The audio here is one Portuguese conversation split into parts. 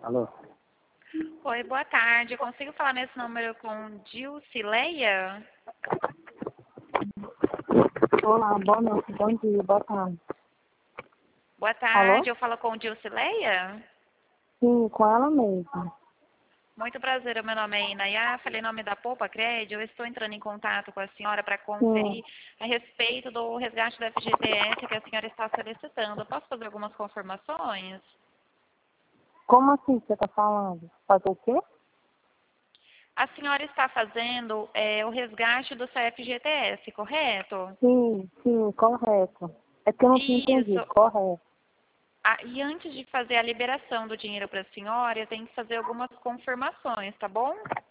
Alô? Oi, boa tarde. Eu consigo falar nesse número com Dilcileia? Olá, boa noite, bom dia, boa tarde. Boa Alô? tarde, eu falo com Dilcileia? Sim, com ela mesma. Muito prazer, meu nome é Inayá, falei em nome da Poupa Crédito. Eu estou entrando em contato com a senhora para Sim. conferir a respeito do resgate da FGTS que a senhora está solicitando. Posso fazer algumas confirmações? Como assim que você está falando? Fazer o quê? A senhora está fazendo o resgate do seu FGTS, correto? Sim, correto. É que eu não tinha entendido, Isso. correto. E antes de fazer a liberação do dinheiro para a senhora, eu tenho que fazer algumas confirmações, tá bom?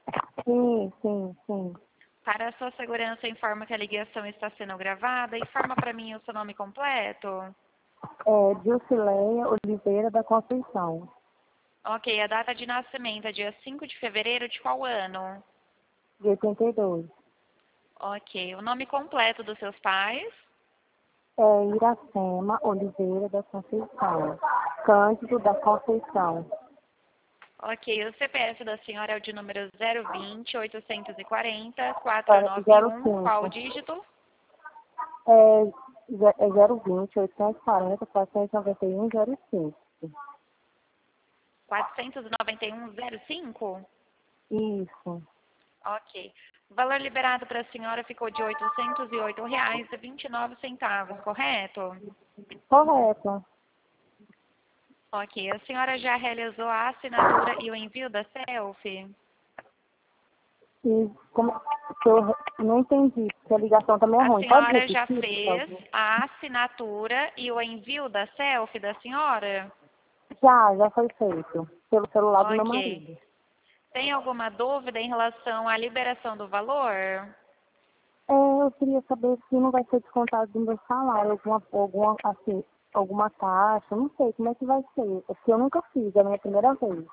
Sim. Para a sua segurança, informa que a ligação está sendo gravada. Informa para mim o seu nome completo. É Dilcileia Oliveira da Conceição, Ok, a data de nascimento é dia 5 de fevereiro de qual ano? de 82. Ok, o nome completo dos seus pais? É Iracema Oliveira da Conceição. Cândido da Conceição. Ok, o CPF da senhora é o de número 020 840 491. Qual 05. dígito? É 020 840 491 05. 491,05? Isso. Ok. O valor liberado para a senhora ficou de R$ 808,29, correto? Correto. Ok. A senhora já realizou a assinatura e o envio da selfie? E como que eu não entendi, porque a ligação também é A ruim. Pode senhora já repetir, por fez favor? a assinatura e o envio da selfie da senhora? Já foi feito. Pelo celular do meu Ok. marido. Tem alguma dúvida em relação à liberação do valor? Eu queria saber se não vai ser descontado do meu salário, alguma taxa, não sei como é que vai ser. É porque eu nunca fiz, é a minha primeira vez.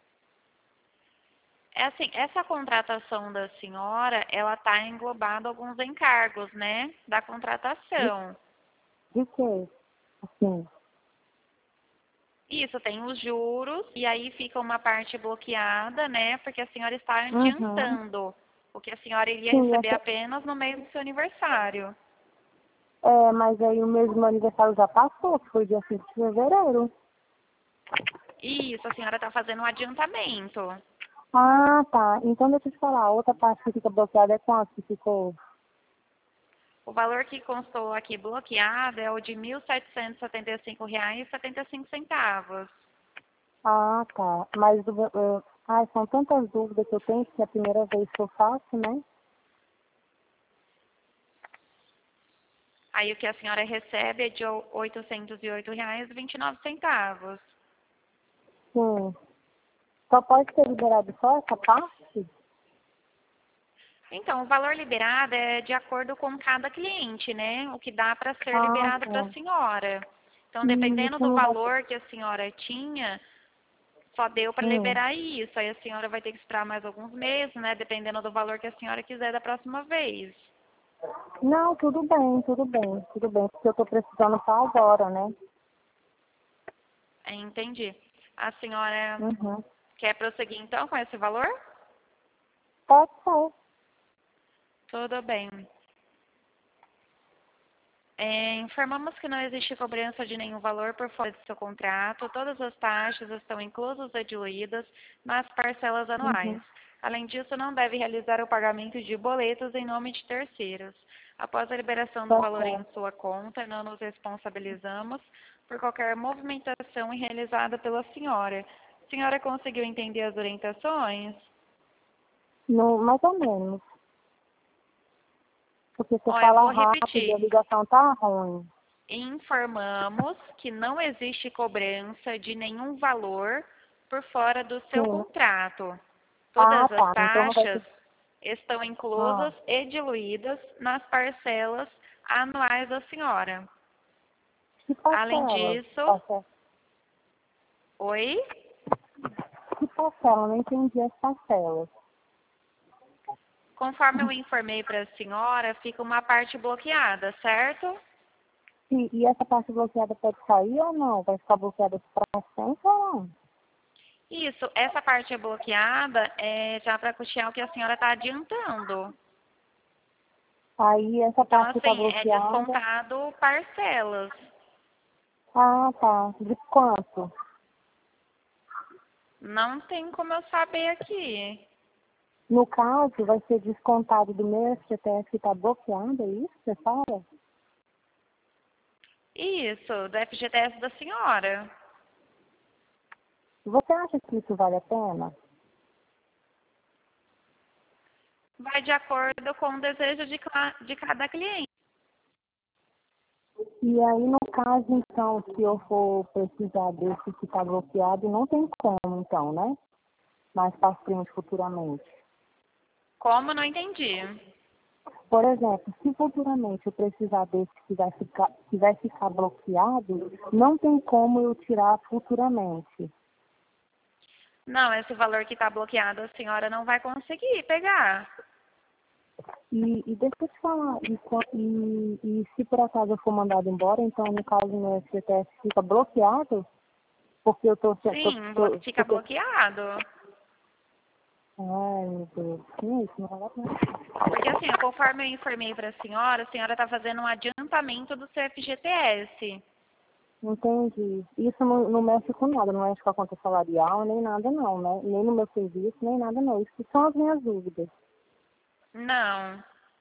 É assim, essa contratação da senhora, ela está englobando alguns encargos, né, da De, contratação. de quê? Assim. Isso, tem os juros, e aí fica uma parte bloqueada, né, porque a senhora está Uhum. adiantando o que a senhora iria Sim, receber apenas no mês do seu aniversário. mas aí o mês do meu aniversário já passou, que foi dia 5 de fevereiro. Isso, a senhora está fazendo um adiantamento. Ah, tá. Então deixa eu te falar, a outra parte que fica bloqueada é quanto que ficou? O valor que constou aqui bloqueado é o de R$ 1.775,75. Ah, tá. Mas são tantas dúvidas que eu tenho que é a primeira vez que eu faço, né? Aí o que a senhora recebe é de R$ 808,29. Sim. Só pode ser liberado só essa parte? Então, o valor liberado é de acordo com cada cliente, né? O que dá para ser Ah, liberado para a tá. senhora. Então, E dependendo isso do não vai ser. valor que a senhora tinha, só deu para Hum. liberar isso. Aí a senhora vai ter que esperar mais alguns meses, né? Dependendo do valor que a senhora quiser da próxima vez. Não, tudo bem, porque eu tô precisando para agora, né? Entendi. A senhora Uhum. quer prosseguir então com esse valor? Pode ser. Tudo bem. Informamos que não existe cobrança de nenhum valor por fora do seu contrato. Todas as taxas estão inclusas ou diluídas nas parcelas anuais. Uhum. Além disso, não deve realizar o pagamento de boletos em nome de terceiros. Após a liberação do Tá valor em certo. sua conta, não nos responsabilizamos por qualquer movimentação realizada pela senhora. A senhora conseguiu entender as orientações? No, mais ou menos. Porque você Ó, eu fala vou rápido e a repetir. ligação tá ruim. Informamos que não existe cobrança de nenhum valor por fora do seu Sim. contrato. Ah, Todas as tá. Então não vai taxas ter. estão Ah, inclusas e diluídas nas parcelas anuais da senhora. que Além parcela? disso, oi? Que parcela? Não entendi as parcelas. Conforme eu informei para a senhora, fica uma parte bloqueada, certo? E essa parte bloqueada pode sair ou não? Vai ficar bloqueada para sempre ou não? Isso, essa parte é bloqueada já para custear o que a senhora está adiantando. Aí essa Então, parte está assim, é bloqueada. descontado parcelas. Ah, tá. De quanto? Não tem como eu saber aqui. No caso, vai ser descontado do meu FGTS que está bloqueado, é isso? Você fala? Isso, do FGTS da senhora. Você acha que isso vale a pena? Vai de acordo com o desejo de cada cliente. E aí, no caso, então, se eu for precisar desse que está bloqueado, não tem como, então, né? Mais para frente, futuramente. Como? Não entendi. Por exemplo, se futuramente eu precisar desse que vai ficar bloqueado, não tem como eu tirar futuramente. Não, esse valor que está bloqueado a senhora não vai conseguir pegar. E deixa eu te falar, e se por acaso eu for mandado embora, então, no caso, meu FGTS fica bloqueado, porque eu estou... Sim, fica bloqueado. Ai, meu Deus, que isso? Não vale a pena. Porque assim, conforme eu informei para a senhora está fazendo um adiantamento do seu FGTS. Entendi. Isso não mexe com nada, não mexe com a conta salarial, nem nada não, né? Nem no meu serviço, nem nada não. Isso são as minhas dúvidas. Não.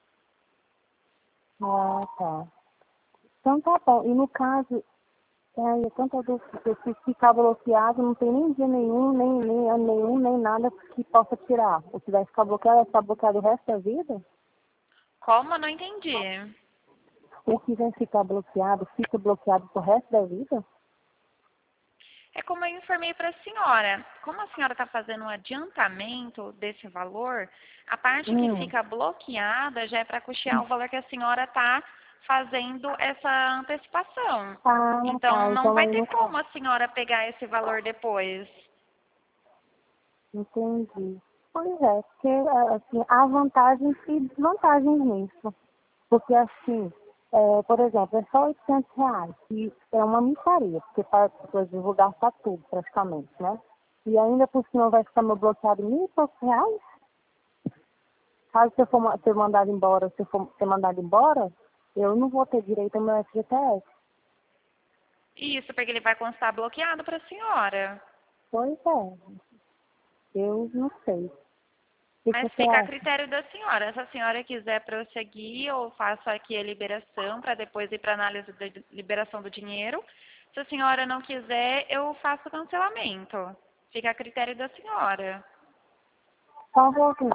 Ah, tá. Então tá bom. E no caso, é tanta dúvida, porque se ficar bloqueado, não tem nem dia nenhum, nem ano nenhum, nem nada que possa tirar. O que vai ficar bloqueado o resto da vida? Como? Não entendi. O que vai ficar bloqueado, fica bloqueado pro resto da vida? É como eu informei para a senhora. Como a senhora está fazendo um adiantamento desse valor, a parte que Hum. fica bloqueada já é para custear o valor que a senhora está fazendo essa antecipação. Ah, Então, tá. não Então vai aí ter no como a senhora pegar esse valor depois. entendi. Pois é, porque assim, há vantagens e desvantagens nisso. Porque assim, por exemplo, é só R$ 800, e é uma micharia, porque para eu vou gastar tudo praticamente, né? E ainda por cima vai ficar meu bloqueado R$ 1.000 e poucos. Caso eu for ser mandado embora, se eu for ser mandado embora, eu não vou ter direito ao meu FGTS. Isso, porque ele vai constar bloqueado para a senhora. Pois é, eu não sei. O que que Mas você fica a acha? critério da senhora. Se a senhora quiser prosseguir, eu faço aqui a liberação para depois ir para análise da liberação do dinheiro. Se a senhora não quiser, eu faço o cancelamento. Fica a critério da senhora. Por favor.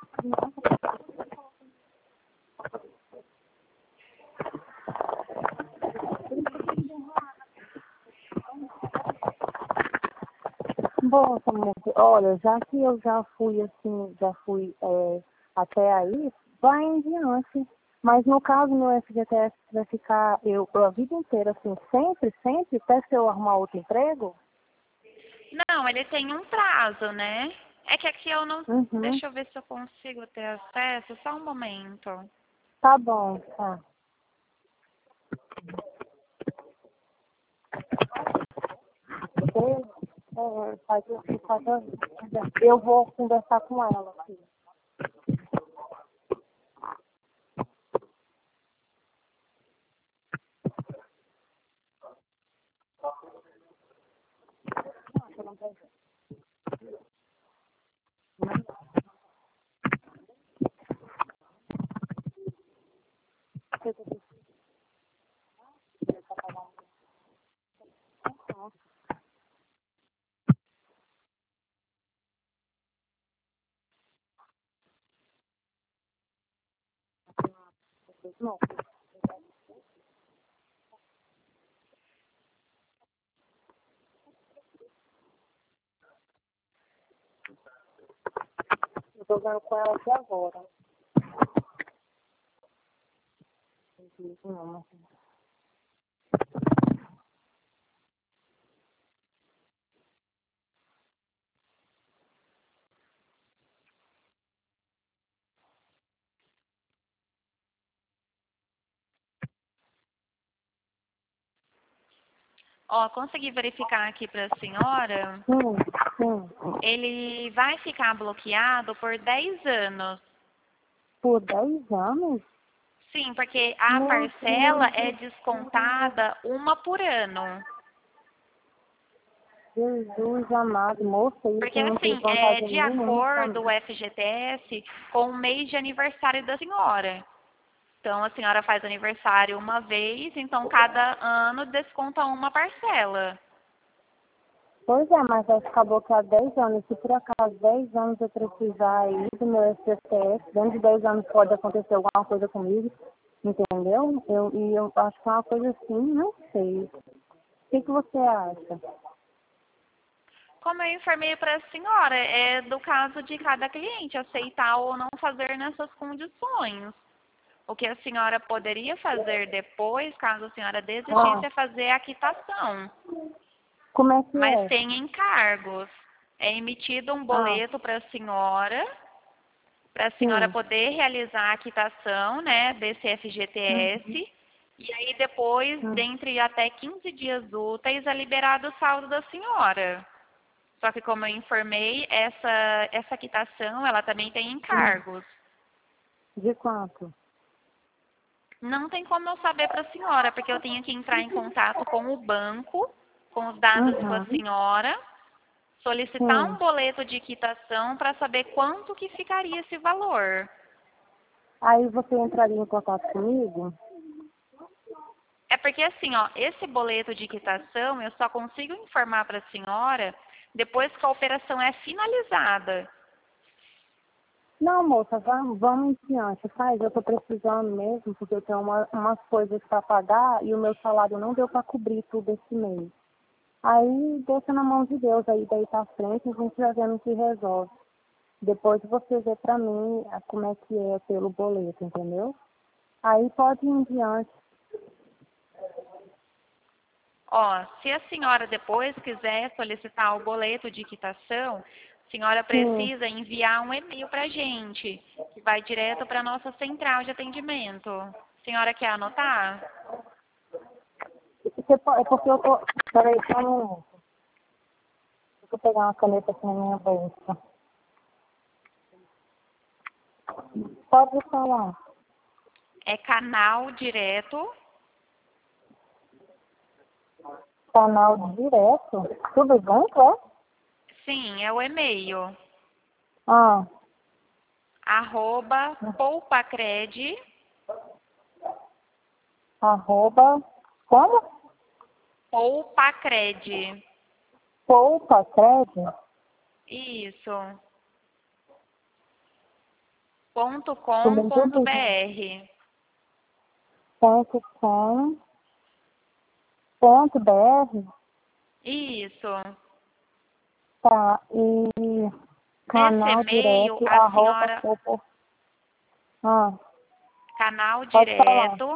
Bom, Samuel, olha, já que eu já fui assim, já fui até aí, vai em diante. Mas no caso, meu FGTS vai ficar a vida inteira, assim, sempre, sempre, até se eu arrumar outro emprego? Não, ele tem um prazo, né? É que aqui eu não. Uhum. Deixa eu ver se eu consigo ter acesso. Só um momento. Tá bom, tá. Eu, eu vou conversar com ela, aqui. Não, eu tô vendo com ela aqui agora. Não, mas... Ó, consegui verificar aqui para a senhora. Sim. Ele vai ficar bloqueado por 10 anos. Por 10 anos? Sim, porque a Meu parcela Deus. é descontada uma por ano. Jesus amado, moça, isso Porque não tem assim, é vantagem de nenhuma pra acordo o mim. FGTS com o mês de aniversário da senhora. Então a senhora faz aniversário uma vez, então cada ano desconta uma parcela. Pois é, mas vai ficar bloqueado 10 anos. Se por acaso 10 anos eu precisar aí do meu SPF, dentro de 10 anos pode acontecer alguma coisa comigo, entendeu? Eu acho que é uma coisa assim, não sei. O que você acha? Como eu informei para a senhora, é do caso de cada cliente aceitar ou não fazer nessas condições. O que a senhora poderia fazer depois, caso a senhora desistisse, Ah, é fazer a quitação. como é que Mas é? tem encargos. É emitido um Ah, boleto para a senhora sim. poder realizar a quitação, né, desse Uhum. FGTS. E aí depois, Uhum. dentre até 15 dias úteis, é liberado o saldo da senhora. Só que como eu informei, essa quitação, ela também tem encargos. De quanto? Não tem como eu saber para a senhora, porque eu tenho que entrar em contato com o banco, com os dados da Uhum. senhora, solicitar um Sim. boleto de quitação para saber quanto que ficaria esse valor. Aí você entraria em contato comigo? É porque assim, ó, esse boleto de quitação eu só consigo informar para a senhora depois que a operação é finalizada. Não, moça, vamos em diante, faz. Eu tô precisando mesmo, porque eu tenho umas coisas para pagar e o meu salário não deu para cobrir tudo esse mês. Aí deixa na mão de Deus, aí daí pra frente a gente vai vendo o que resolve. Depois você vê pra mim como é que é pelo boleto, entendeu? Aí pode ir em diante. Ó, se a senhora depois quiser solicitar o boleto de quitação, a senhora Sim. precisa enviar um e-mail para a gente, que vai direto para a nossa central de atendimento. A senhora quer anotar? É porque eu tô. Peraí, só um minuto. Deixa eu pegar uma caneta aqui na minha bolsa. Pode falar. É canal direto, Canal direto. Tudo junto, é? sim, é o e-mail, Ah. @poupacred, Arroba. Como? poupacred, Poupa, crédito. isso, ponto com ponto Tudo junto. br. Ponto com. Ponto BR. Isso. Tá. E Nesse canal e-mail, direto, a arroba, senhora poupa. Ah, canal pode falar. direto,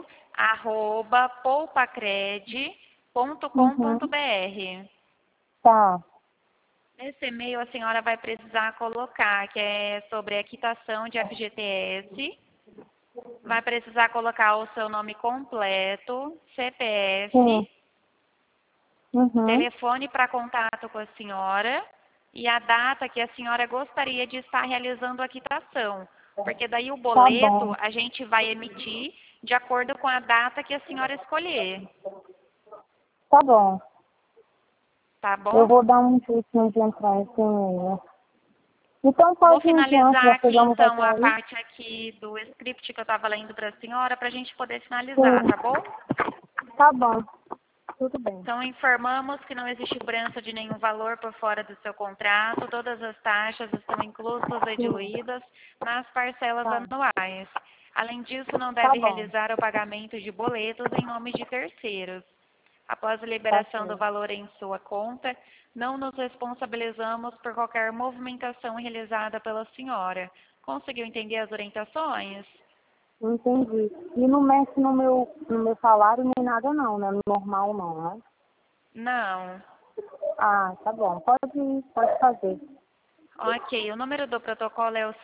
Uhum. poupacred.com.br. Tá. Nesse e-mail a senhora vai precisar colocar que é sobre a quitação de FGTS, vai precisar colocar o seu nome completo, Sim. CPF, Uhum. telefone para contato com a senhora e a data que a senhora gostaria de estar realizando a quitação. Porque daí o Tá boleto bom. a gente vai emitir de acordo com a data que a senhora escolher. Tá bom. Tá Eu bom? vou dar um jeitinho de entrar nesse e-mail. Então Vou pode ir em diante, finalizar já aqui chegamos então até a aí. parte aqui do script que eu estava lendo para a senhora para a gente poder finalizar, tá Sim. bom? Tá bom. Tudo bem. Então informamos que não existe cobrança de nenhum valor por fora do seu contrato, todas as taxas estão inclusas e Sim. diluídas nas parcelas Tá. anuais. Além disso, não Tá deve bom. realizar o pagamento de boletos em nome de terceiros. Após a Tá liberação do certo. valor em sua conta, não nos responsabilizamos por qualquer movimentação realizada pela senhora. Conseguiu entender as orientações? Entendi. E não mexe no meu salário nem nada não, né? Normal não, né? Não. Ah, tá bom. Pode ir, pode fazer. Ok, o número do protocolo é o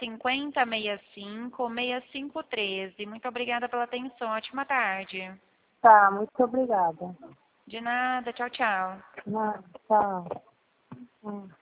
5065-6513. Muito obrigada pela atenção. Ótima tarde. Tá, muito obrigada. De nada, tchau, tchau. Não, tchau.